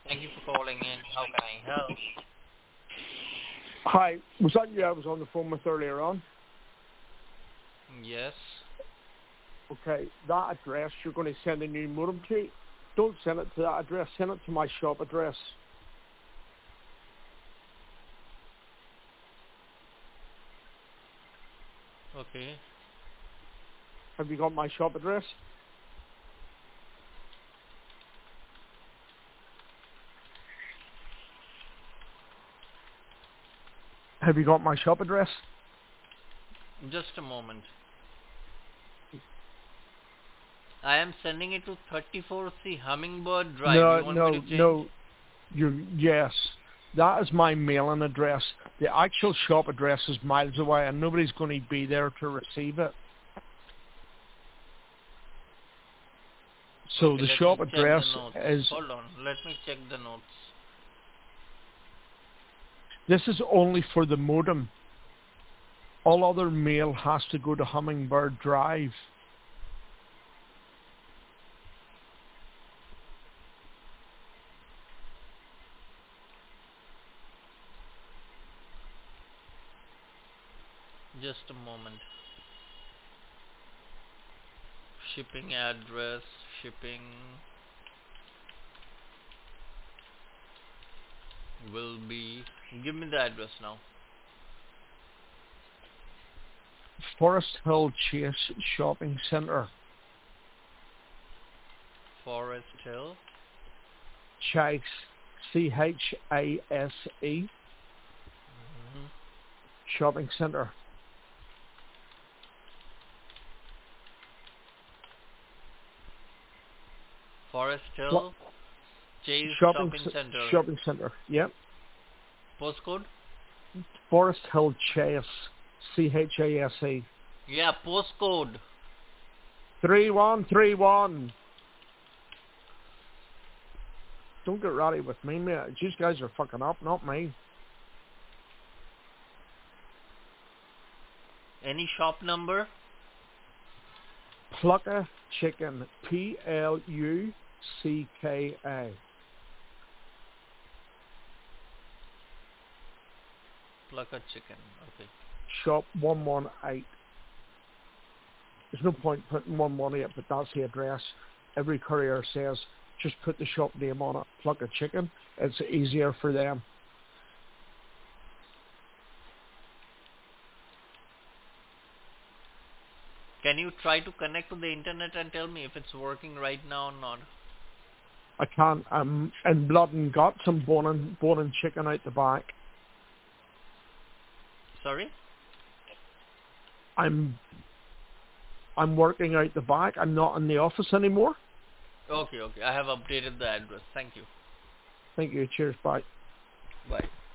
Thank you for calling in. How can I help? Hi, was that you I was on the phone with earlier on? Yes. Okay, that address you're going to send a new modem to, don't send it to that address, send it to my shop address. Okay. Have you got my shop address? Have you got my shop address? Just a moment. I am sending it to 34C Hummingbird Drive. No, You want me to no, change? no. Yes, that is my mailing address. The actual shop address is miles away and nobody's going to be there to receive it. So Okay, the let me shop check address the notes. is, Hold on. Let me check the notes. this is only for the modem. All other mail has to go to Hummingbird Drive. Just a moment. Shipping address. Shipping will be... Give me the address now. Forest Hill Chase Shopping Centre, Forest Hill. Chase, Chase Mhm. Shopping Centre. Forest What? Hill. Chase Shopping Center. Shopping Centre. Yep. Postcode? Forest Hill Chase, Chase. Yeah, postcode. 3131. Don't get ratty with me, mate. You guys are fucking up, not me. Any shop number? Plucka Chicken, Plucka. Plucker Chicken. Okay. Shop 118. There's no point putting 118, but that's the address. Every courier says, just put the shop name on it, Plucka Chicken. It's easier for them. Can you try to connect to the internet and tell me if it's working right now or not? I can't, in blood and guts, I'm boning chicken out the back. Sorry? I'm working out the back. I'm not in the office anymore. Okay, okay. I have updated the address. Thank you. Thank you. Cheers. Bye. Bye.